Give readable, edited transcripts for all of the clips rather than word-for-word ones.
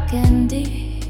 dark and deep.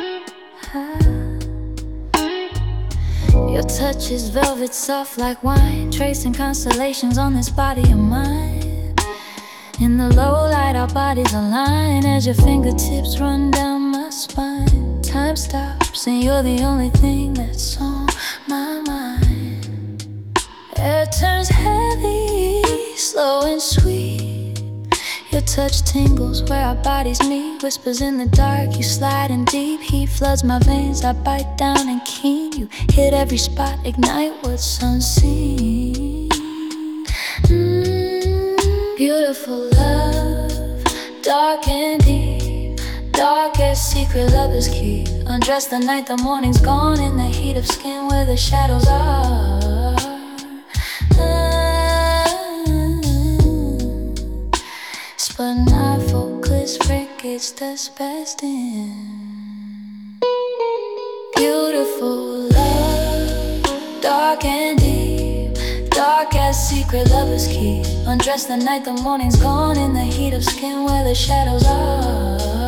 Your touch is velvet, soft like wine, tracing constellations on this body of mine. In the low light, our bodies align as your fingertips run down my spine. Time stops and you're the only thing that's on my mind. Air turns heavy, slow and sweet. Your touch tingles where our bodies meet. Whispers in the dark, you slide in deep. Heat floods my veins, I bite down and keen. You hit every spot, ignite what's unseen. Beautiful love, dark and deep. Dark as secret lovers keep. Undress the night, the morning's gone. In the heat of skin where the shadows are. But not focus, frigates that's best in. Beautiful love, dark and deep. Dark as secret lovers keep. Undress the night, the morning's gone. In the heat of skin where the shadows are.